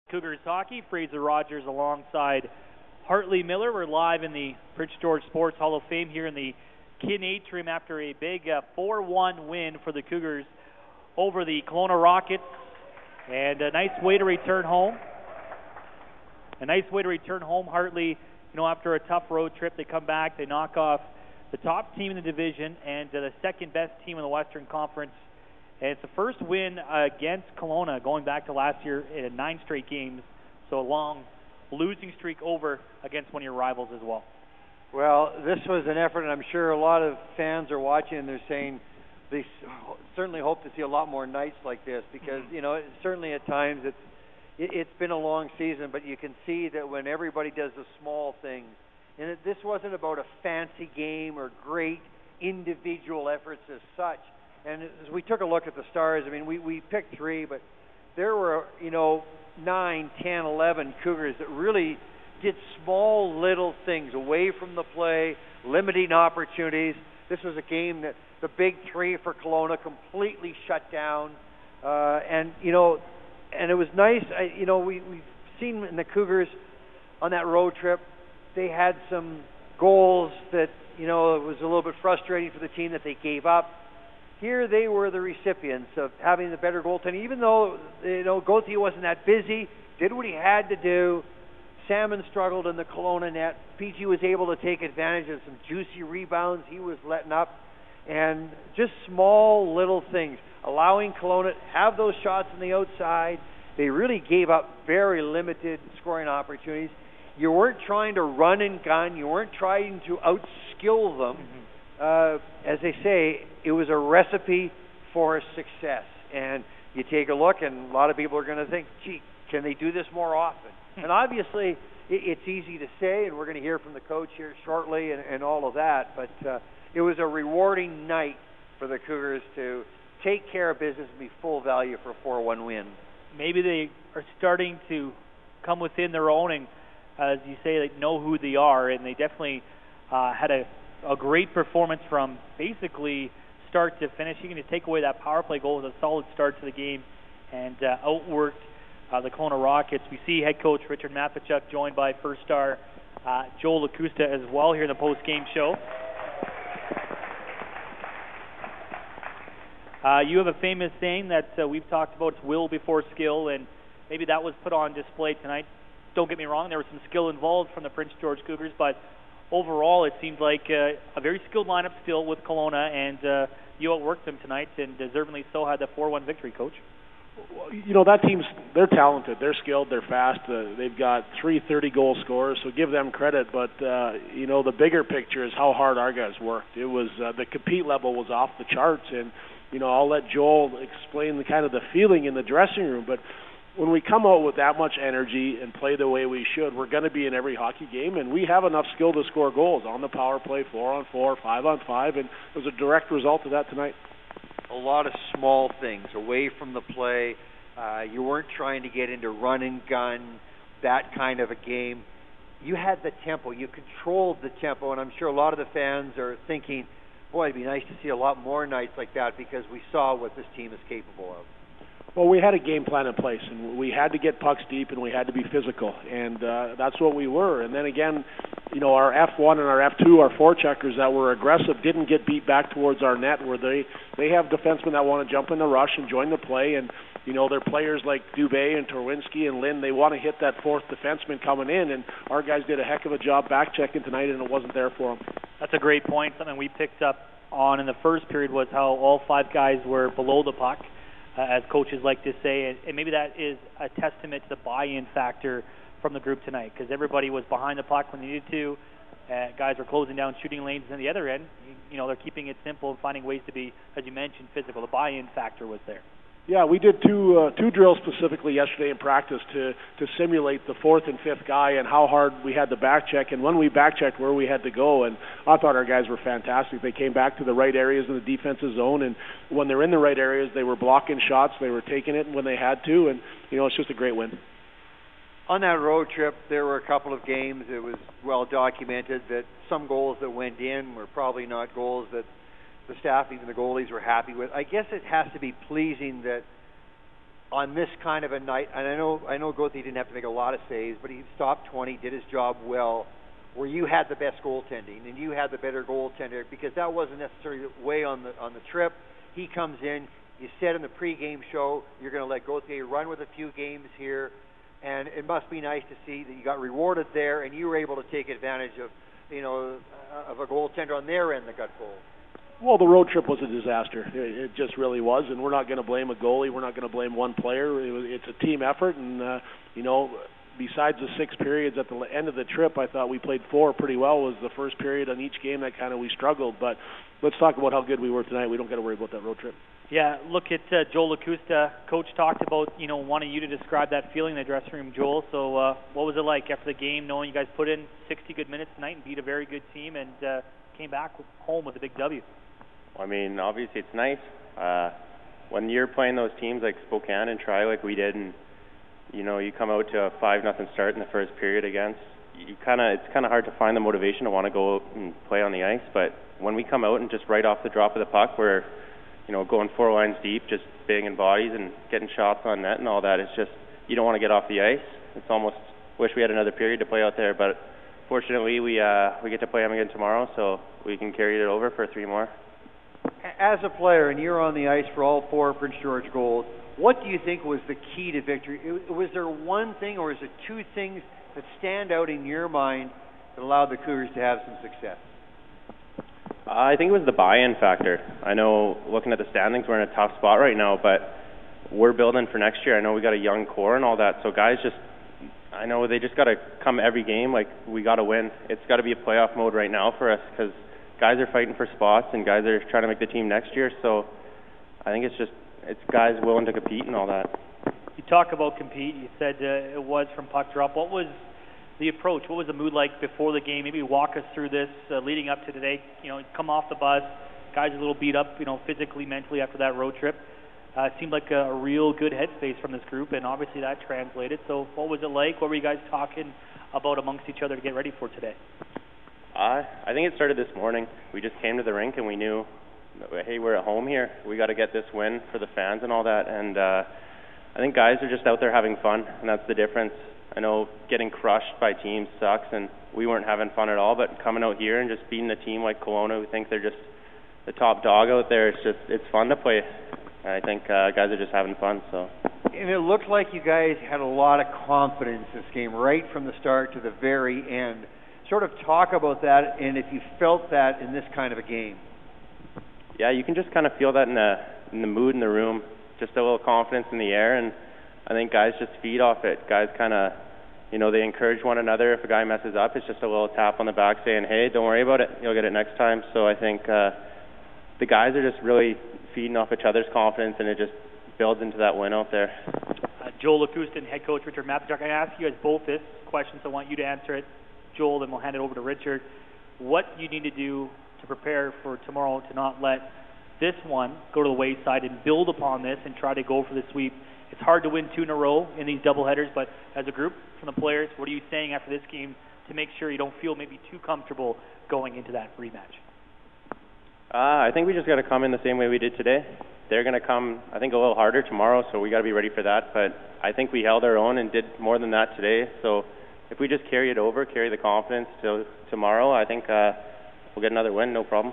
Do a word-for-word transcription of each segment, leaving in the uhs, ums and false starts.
Cougars hockey. Fraser Rogers alongside Hartley Miller. We're live in the Prince George Sports Hall of Fame here in the Kin Atrium after a big uh, four one win for the Cougars over the Kelowna Rockets. And a nice way to return home. A nice way to return home. Hartley, you know, after a tough road trip, they come back, they knock off the top team in the division and uh, the second best team in the Western Conference. And it's the first win against Kelowna going back to last year in nine straight games. So a long losing streak over against one of your rivals as well. Well, this was an effort, and I'm sure a lot of fans are watching and they're saying they certainly hope to see a lot more nights like this because, you know, certainly at times it's, it, it's been a long season, but you can see that when everybody does the small things, and it, this wasn't about a fancy game or great individual efforts as such. And as we took a look at the Stars, I mean, we, we picked three, but there were, you know, nine, ten, eleven Cougars that really did small little things away from the play, limiting opportunities. This was a game that the big three for Kelowna completely shut down. Uh, and, you know, and it was nice. I, you know, we, we've seen in the Cougars on that road trip, they had some goals that, you know, it was a little bit frustrating for the team that they gave up. Here they were the recipients of having the better goaltending. Even though, you know, Gauthier wasn't that busy, did what he had to do. Salmon struggled in the Kelowna net. P G was able to take advantage of some juicy rebounds he was letting up. And just small little things, allowing Kelowna to have those shots on the outside. They really gave up very limited scoring opportunities. You weren't trying to run and gun. You weren't trying to outskill them. Mm-hmm. Uh, as they say, it was a recipe for success. And you take a look, and a lot of people are going to think, gee, can they do this more often? And obviously, it, it's easy to say, and we're going to hear from the coach here shortly and, and all of that, but uh, it was a rewarding night for the Cougars to take care of business and be full value for a four one win. Maybe they are starting to come within their own, and as you say, they know who they are, and they definitely uh, had a a great performance from basically start to finish. You can take away that power play goal with a solid start to the game and uh, outworked uh, the Kelowna Rockets. We see head coach Richard Matvichuk joined by first star uh, Joel Lacusta as well here in the post-game show. Uh, you have a famous saying that uh, we've talked about, it's will before skill, and maybe that was put on display tonight. Don't get me wrong, there was some skill involved from the Prince George Cougars, but overall, it seems like uh, a very skilled lineup still with Kelowna, and uh, you outworked them tonight, and deservedly so had the four one victory, Coach. Well, you know, that team's, they're talented, they're skilled, they're fast. Uh, they've got three thirty-goal scorers, so give them credit. But, uh, you know, the bigger picture is how hard our guys worked. It was, uh, the compete level was off the charts, and, you know, I'll let Joel explain the kind of the feeling in the dressing room, but when we come out with that much energy and play the way we should, we're going to be in every hockey game, and we have enough skill to score goals on the power play, four on four, five on five, and it was a direct result of that tonight. A lot of small things away from the play. Uh, you weren't trying to get into run and gun, that kind of a game. You had the tempo. You controlled the tempo, and I'm sure a lot of the fans are thinking, boy, it'd be nice to see a lot more nights like that because we saw what this team is capable of. Well, we had a game plan in place, and we had to get pucks deep, and we had to be physical, and uh, that's what we were. And then again, you know, our F one and our F two, our forecheckers that were aggressive, didn't get beat back towards our net, where they they have defensemen that want to jump in the rush and join the play, and you know, they're players like Dubé and Torwinski and Lynn. They want to hit that fourth defenseman coming in, and our guys did a heck of a job back checking tonight, and it wasn't there for them. That's a great point. Something we picked up on in the first period was how all five guys were below the puck. Uh, as coaches like to say, and, and maybe that is a testament to the buy-in factor from the group tonight, because everybody was behind the puck when they needed to. Uh, guys were closing down shooting lanes, and on the other end, you, you know, they're keeping it simple and finding ways to be, as you mentioned, physical. The buy-in factor was there. Yeah, we did two uh, two drills specifically yesterday in practice to, to simulate the fourth and fifth guy and how hard we had to back check, and when we back checked where we had to go, and I thought our guys were fantastic. They came back to the right areas in the defensive zone, and when they're in the right areas, they were blocking shots, they were taking it when they had to, and you know, it's just a great win. On that road trip, there were a couple of games, it was well documented that some goals that went in were probably not goals that the staff, even the goalies, were happy with. I guess it has to be pleasing that on this kind of a night, and I know I know Gauthier didn't have to make a lot of saves, but he stopped twenty, did his job well, where you had the best goaltending and you had the better goaltender, because that wasn't necessarily the way on the on the trip. He comes in, you said in the pregame show you're going to let Gauthier run with a few games here, and it must be nice to see that you got rewarded there and you were able to take advantage of, you know, of a goaltender on their end that got goals. Well, the road trip was a disaster. It, it just really was, and we're not going to blame a goalie. We're not going to blame one player. It was, it's a team effort, and, uh, you know, besides the six periods at the end of the trip, I thought we played four pretty well. It was the first period on each game that kind of we struggled. But let's talk about how good we were tonight. We don't got to worry about that road trip. Yeah, look at uh, Joel Lacusta. Coach talked about, you know, wanting you to describe that feeling in the dressing room, Joel. So uh, what was it like after the game, knowing you guys put in sixty good minutes tonight and beat a very good team and uh, came back home with a big W? I mean, obviously it's nice. Uh, when you're playing those teams like Spokane and Tri like we did, and you know you come out to a five nothing start in the first period against, you kind of it's kind of hard to find the motivation to want to go out and play on the ice. But when we come out and just right off the drop of the puck, we're you know going four lines deep, just banging bodies and getting shots on net and all that. It's just you don't want to get off the ice. It's almost wish we had another period to play out there, but fortunately we uh, we get to play them again tomorrow, so we can carry it over for three more. As a player, and you're on the ice for all four Prince George goals, what do you think was the key to victory? Was there one thing, or is it two things that stand out in your mind that allowed the Cougars to have some success? Uh, I think it was the buy-in factor. I know looking at the standings, we're in a tough spot right now, but we're building for next year. I know we got a young core and all that, so guys just, I know they just got to come every game like we got to win. It's got to be a playoff mode right now for us, because guys are fighting for spots and guys are trying to make the team next year. So I think it's just it's guys willing to compete and all that. You talk about compete. You said uh, it was from puck drop. What was the approach? What was the mood like before the game? Maybe walk us through this uh, leading up to today. You know, come off the bus, guys are a little beat up, you know, physically, mentally after that road trip. Uh, it seemed like a, a real good headspace from this group, and obviously that translated. So what was it like? What were you guys talking about amongst each other to get ready for today? Uh, I think it started this morning. We just came to the rink and we knew, hey, we're at home here. We got to get this win for the fans and all that. And uh, I think guys are just out there having fun, and that's the difference. I know getting crushed by teams sucks, and we weren't having fun at all. But coming out here and just beating a team like Kelowna, who think they're just the top dog out there, it's just it's fun to play. I think uh, guys are just having fun. So. And it looked like you guys had a lot of confidence this game, right from the start to the very end. Sort of talk about that, and if you felt that in this kind of a game. Yeah, you can just kind of feel that in the in the mood in the room, just a little confidence in the air, and I think guys just feed off it. Guys kind of, you know, they encourage one another. If a guy messes up, it's just a little tap on the back saying, hey, don't worry about it, you'll get it next time. So I think uh, the guys are just really feeding off each other's confidence, and it just builds into that win out there. Uh, Joel Lacusta and head coach Richard Matthews. I'm going to ask you guys both this question, so I want you to answer it. Joel, then we'll hand it over to Richard. What you need to do to prepare for tomorrow to not let this one go to the wayside and build upon this and try to go for the sweep. It's hard to win two in a row in these doubleheaders, but as a group from the players, what are you saying after this game to make sure you don't feel maybe too comfortable going into that rematch? Uh, I think we just got to come in the same way we did today. They're going to come, I think, a little harder tomorrow, so we got to be ready for that. But I think we held our own and did more than that today. So if we just carry it over, carry the confidence till tomorrow, I think uh, we'll get another win, no problem.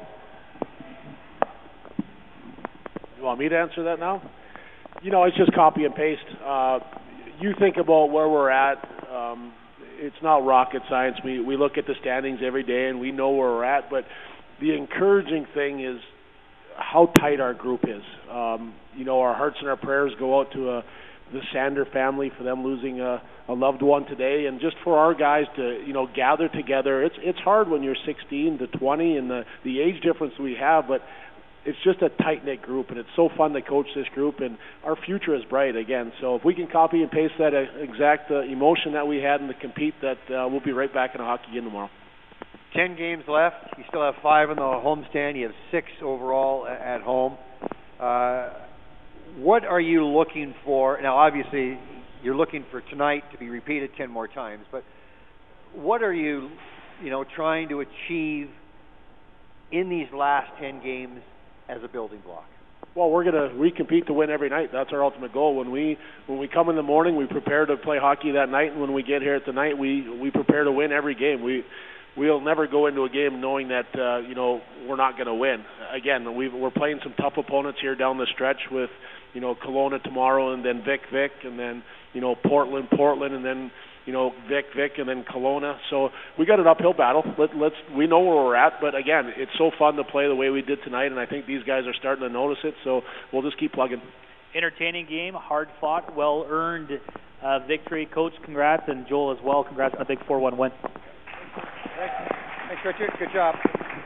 You want me to answer that now? You know, it's just copy and paste. Uh, you think about where we're at. Um, it's not rocket science. We we look at the standings every day and we know where we're at. But the encouraging thing is how tight our group is. Um, you know, our hearts and our prayers go out to a the Sander family for them losing a, a loved one today, and just for our guys to, you know, gather together. It's it's hard when you're sixteen to twenty and the, the age difference we have, but it's just a tight-knit group, and it's so fun to coach this group, and our future is bright again. So if we can copy and paste that exact uh, emotion that we had in the compete, that uh, we'll be right back in a hockey game tomorrow. Ten games left. You still have five on the homestand. You have six overall at home. Uh, What are you looking for? Now, obviously, you're looking for tonight to be repeated ten more times, but what are you, you know, trying to achieve in these last ten games as a building block? Well, we're gonna we compete to win every night. That's our ultimate goal. When we when we come in the morning, we prepare to play hockey that night, and when we get here at the night, we we prepare to win every game. We we'll never go into a game knowing that uh, you know we're not going to win. Again, we we're playing some tough opponents here down the stretch with you know Kelowna tomorrow, and then Vic Vic, and then you know Portland Portland, and then you know Vic Vic, and then Kelowna. So we got an uphill battle. Let, let's we know where we're at, but again, it's so fun to play the way we did tonight, and I think these guys are starting to notice it. So we'll just keep plugging. Entertaining game, hard fought, well earned uh, victory. Coach, congrats, and Joel as well. Congrats on the big four one win. Thanks, Thanks Richard. Good job.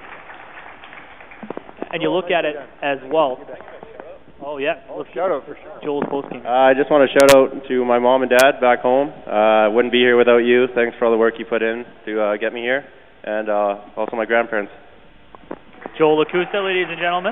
And you look at it as well. Oh, yeah. Oh, shout out for sure. Joel's postgame. Uh, I just want to shout out to my mom and dad back home. Uh, wouldn't be here without you. Thanks for all the work you put in to uh, get me here. And uh, also my grandparents. Joel Lacusta, ladies and gentlemen.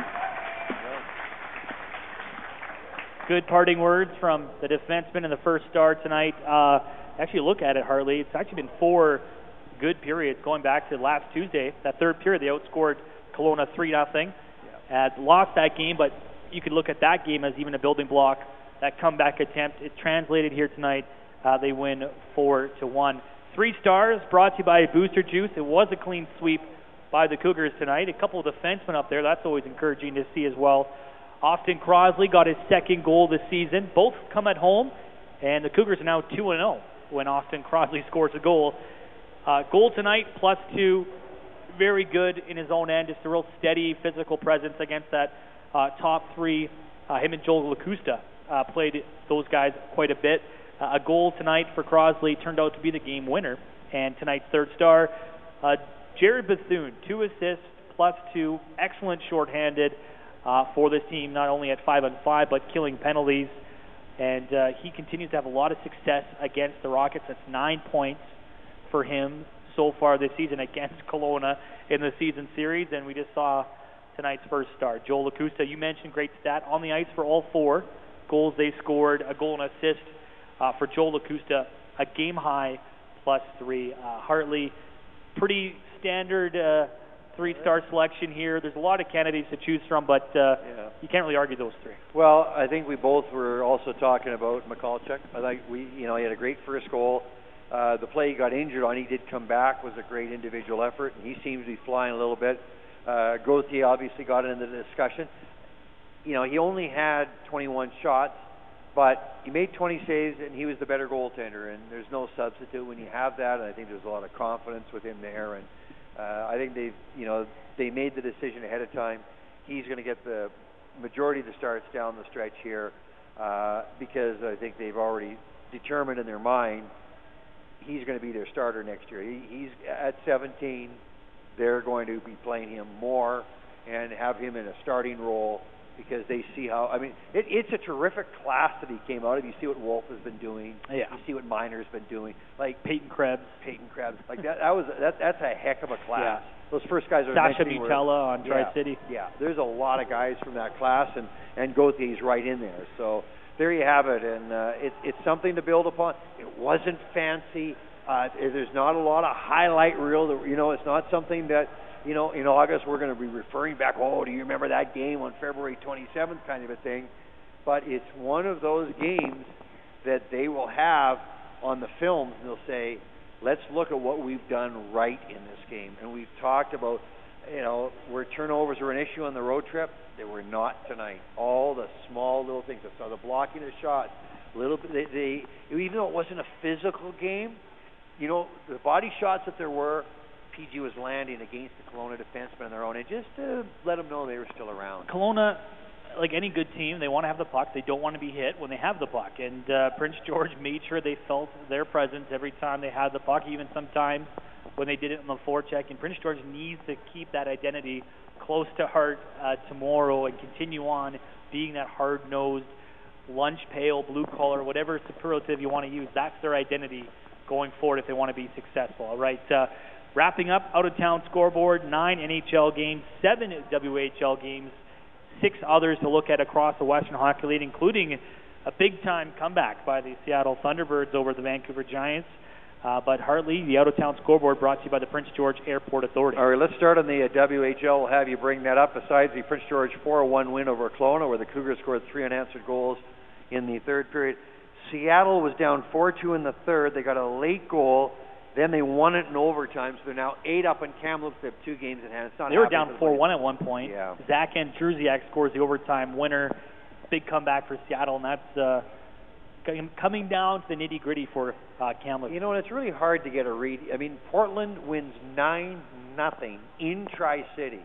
Good parting words from the defenseman in the first star tonight. Uh, actually, look at it, Hartley. It's actually been four good periods going back to last Tuesday. That third period, they outscored Kelowna three nothing. Yeah. Uh, lost that game, but you could look at that game as even a building block. That comeback attempt, it translated here tonight. Uh, they win four to one. Three stars brought to you by Booster Juice. It was a clean sweep by the Cougars tonight. A couple of defensemen up there. That's always encouraging to see as well. Austin Crosley got his second goal this season. Both come at home, and the Cougars are now two and oh when Austin Crosley scores a goal. Uh, goal tonight, plus two. Very good in his own end. Just a real steady physical presence against that uh, top three. Uh, him and Joel Lacusta uh, played those guys quite a bit. Uh, a goal tonight for Crosley turned out to be the game winner. And tonight's third star, uh, Jared Bethune, two assists, plus two. Excellent shorthanded uh, for this team, not only at five on five, but killing penalties. And uh, he continues to have a lot of success against the Rockets. That's nine points for him so far this season against Kelowna in the season series, and we just saw tonight's first star. Joel Lacusta, you mentioned great stat on the ice for all four goals they scored, a goal and assist uh, for Joel Lacusta, a game high plus three. Uh, Hartley, pretty standard uh, three-star selection here. There's a lot of candidates to choose from, but uh, yeah. you can't really argue those three. Well, I think we both were also talking about Michalchuk. I think we, you know, he had a great first goal. Uh, the play he got injured on, he did come back, was a great individual effort, and he seems to be flying a little bit. Uh, Gauthier obviously got into the discussion. You know, he only had twenty-one shots, but he made twenty saves, and he was the better goaltender, and there's no substitute when you have that, and I think there's a lot of confidence with him there, and uh, I think they've, you know, they made the decision ahead of time. He's going to get the majority of the starts down the stretch here uh, because I think they've already determined in their mind he's going to be their starter next year. He, he's at seventeen. They're going to be playing him more and have him in a starting role because they see how. I mean, it, it's a terrific class that he came out of. You see what Wolf has been doing. Yeah. You see what Miner's been doing. Like Peyton Krebs. Peyton Krebs. Like that. That was that. That's a heck of a class. Yeah. Those first guys are Sasha Butella on yeah, Tri-City. Yeah. There's a lot of guys from that class, and and Gauthier's right in there. So there you have it, and uh, it, it's something to build upon. It wasn't fancy. Uh, there's not a lot of highlight reel. That, you know, it's not something that, you know, in August we're going to be referring back, oh, do you remember that game on February twenty-seventh kind of a thing. But it's one of those games that they will have on the films, and they'll say, let's look at what we've done right in this game. And we've talked about, you know, where turnovers were an issue on the road trip. They were not tonight. All the small little things. So the blocking of shots, little bit, they, they, even though it wasn't a physical game, you know, the body shots that there were, P G was landing against the Kelowna defensemen on their own, and just to let them know they were still around. Kelowna, like any good team, they want to have the puck. They don't want to be hit when they have the puck. And uh, Prince George made sure they felt their presence every time they had the puck, even sometimes when they did it on the forecheck. And Prince George needs to keep that identity close to heart uh, tomorrow and continue on being that hard-nosed, lunch pail, blue-collar, whatever superlative you want to use. That's their identity going forward if they want to be successful. All right, uh, wrapping up out-of-town scoreboard, nine N H L games, seven W H L games, six others to look at across the Western Hockey League, including a big-time comeback by the Seattle Thunderbirds over the Vancouver Giants. Uh, but Hartley, the out-of-town scoreboard brought to you by the Prince George Airport Authority. All right, let's start on the uh, W H L. We'll have you bring that up. Besides the Prince George four one win over Kelowna, where the Cougars scored three unanswered goals in the third period. Seattle was down four two in the third. They got a late goal. Then they won it in overtime, so they're now eight up in Kamloops. They have two games in hand. It's not they were down four one at one point. Yeah. Zach Andrusiak scores the overtime winner. Big comeback for Seattle, and that's uh, coming down to the nitty-gritty for uh, Kamloops. You know, and it's really hard to get a read. I mean, Portland wins nine nothing in Tri-City.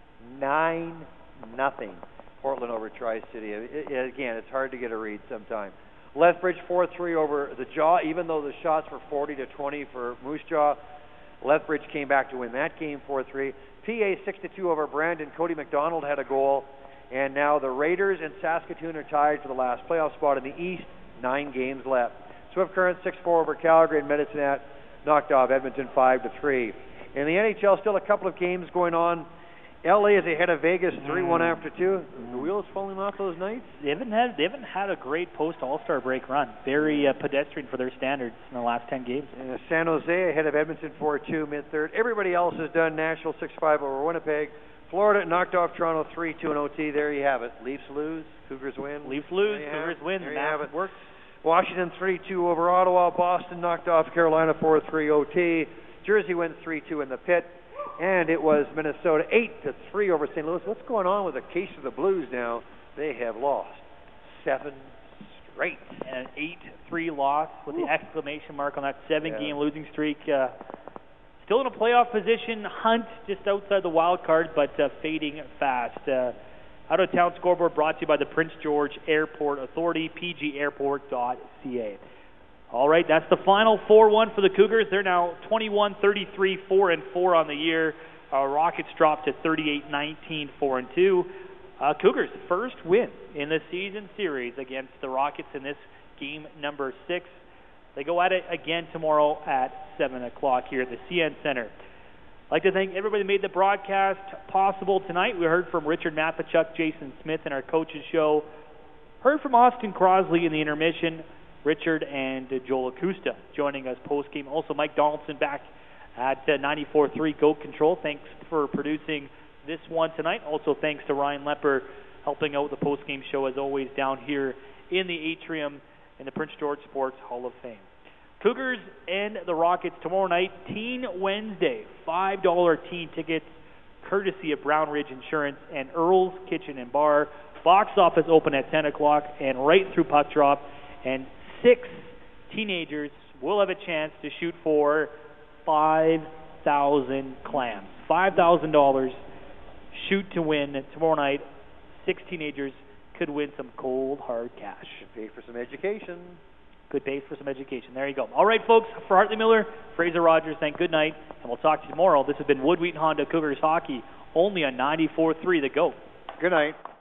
nine nothing. Portland over Tri-City. It, it, again, it's hard to get a read sometimes. Lethbridge four three over the Jaw, even though the shots were forty to twenty for Moose Jaw. Lethbridge came back to win that game four three. P A six to two over Brandon. Cody McDonald had a goal. And now the Raiders and Saskatoon are tied for the last playoff spot in the East. Nine games left. Swift Current six four over Calgary, and Medicine Hat knocked off Edmonton five to three. In the N H L, still a couple of games going on. L A is ahead of Vegas three one after two. The wheels falling off those nights? They haven't had they haven't had a great post All-Star break run. Very uh, pedestrian for their standards in the last ten games. Uh, San Jose ahead of Edmonton four two mid-third. Everybody else has done. Nashville six five over Winnipeg. Florida knocked off Toronto three two in O T. There you have it. Leafs lose, Cougars win. Leafs lose, Cougars win. There the you have it. Works. Washington three two over Ottawa. Boston knocked off Carolina four three O T. Jersey wins three two in the pit. And it was Minnesota eight to three over Saint Louis. What's going on with the case of the Blues now? They have lost seven straight. And an eight three loss with Ooh. the exclamation mark on that seven-game yeah. losing streak. Uh, still in a playoff position, hunt just outside the wild card, but uh, fading fast. Uh, out-of-town scoreboard brought to you by the Prince George Airport Authority, p g airport dot c a. All right, that's the final four one for the Cougars. They're now twenty-one thirty-three, four and four on the year. Uh, Rockets dropped to thirty-eight nineteen, four and two. Uh, Cougars' first win in the season series against the Rockets in this game number six. They go at it again tomorrow at seven o'clock here at the C N Center. I'd like to thank everybody who made the broadcast possible tonight. We heard from Richard Mathichuk, Jason Smith in our coaches show. Heard from Austin Crosley in the intermission. Richard and uh, Joel Acosta joining us post-game. Also, Mike Donaldson back at uh, ninety-four point three Goat Control. Thanks for producing this one tonight. Also, thanks to Ryan Lepper helping out the post-game show, as always, down here in the atrium in the Prince George Sports Hall of Fame. Cougars and the Rockets tomorrow night, Teen Wednesday. five dollar teen tickets, courtesy of Brown Ridge Insurance and Earl's Kitchen and Bar. Box office open at ten o'clock and right through puck drop. And six teenagers will have a chance to shoot for five thousand clams. five thousand dollars, shoot to win tomorrow night. Six teenagers could win some cold, hard cash. Could pay for some education. Could pay for some education. There you go. All right, folks, for Hartley Miller, Fraser Rogers, thank good night, and we'll talk to you tomorrow. This has been Wood Wheaton Honda Cougars Hockey, only on ninety-four point three The Go. Good night.